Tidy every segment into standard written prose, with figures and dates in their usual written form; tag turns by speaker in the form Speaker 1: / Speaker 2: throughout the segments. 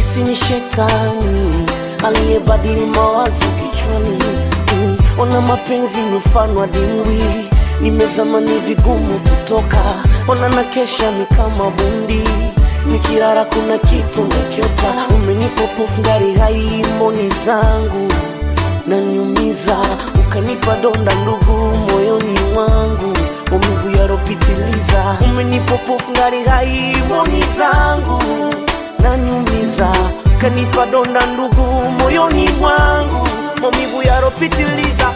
Speaker 1: nahisi ni shetani aliyebadili mawazo kichwani. Ona mapenzi mfano wa dimbwi, nimezama ni vigumu kutoka. Ona na kesha ni kama bundi, nikilala kuna kitu nakiota. Umenipa pofu ngari hai mboni zangu na nyumiza, ukanipa donda ndugu moyoni mwangu, maumivu yaropitiliza. Umenipa pofu ngari hai mboni zangu na nyumiza, ukanipa donda ndugu moyoni mwangu, maumivu yaropitiliza.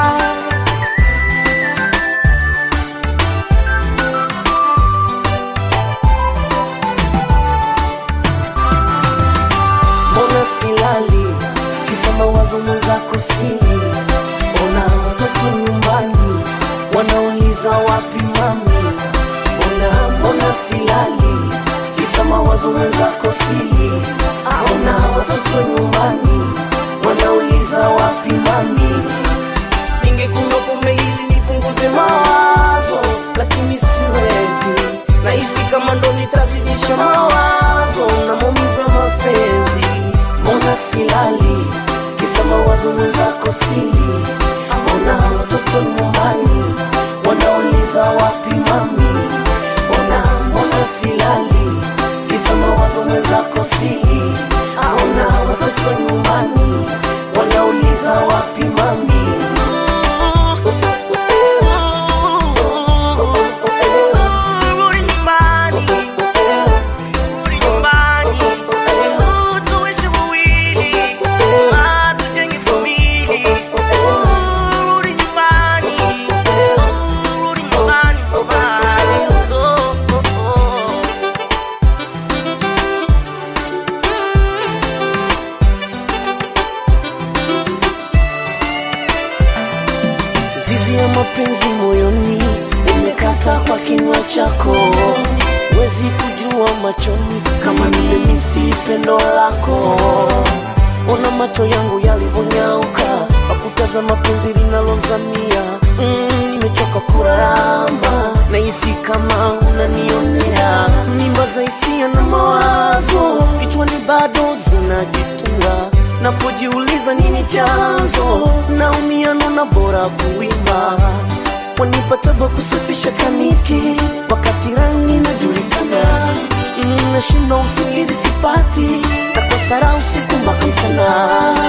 Speaker 1: Mbona silali kisa mawazo mwenzako sili? Ona watoto nyumbani wanauliza wapi mami? Mbona silali kisa mawazo mwenzako sili? Ona watoto nyumbani wanauliza wapi mami? Ningekunywa pombe ili nipunguze mawazo, lakini siwezi. Nahisi kama ndo nitazidisha mawazo na maumivu ya mapenzi. Mbona silali kisa mawazo mwenzako sili? Mbona watoto nyumbani wanauliza wapi mami? Mbona silali kisa mawazo mwenzako sili? Mbona watoto nyumbani wanauliza wapi mami? Zizi ya mapenzi moyoni umekata kwa kinywa chako, wezi kujua machoni kama nimemisi pendo lako. Ona macho yangu yalivonyauka pakutaza mapenzi linalozamia. Nimechoka kuramba, nahisi kama unanionea. Mimba za hisia na mawazo kichwani bado zinajitunga, napojiuliza nini chanzo, naumia nona bora kuimba. Wanipa tabu kusafisha kaniki wakati rangi najulikana. Nashinda usingizi sipati, nakosa raha usiku mpaka mchana.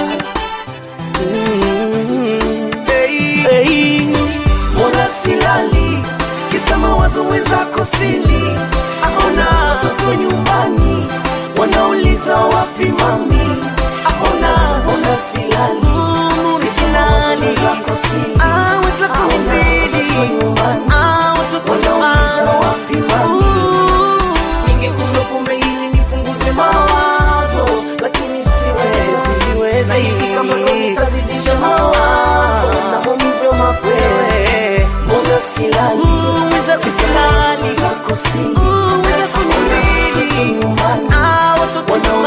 Speaker 1: Mbona silali kisa mawazo mwenzako sili? Mbona watoto nyumbani wanauliza wapi mami? Mbona silali kisa mawazo mwenzako sili? Mbona watoto nyumbani wanauliza wapi mami? Ningekunywa pombe ili nipunguze mawazo, lakini siwezi. Nahisi kama ndo nitazidisha mawazo na maumivu ya mapenzi. Mbona silali kisa mawazo mwenzako sili? Mbona watoto nyumbani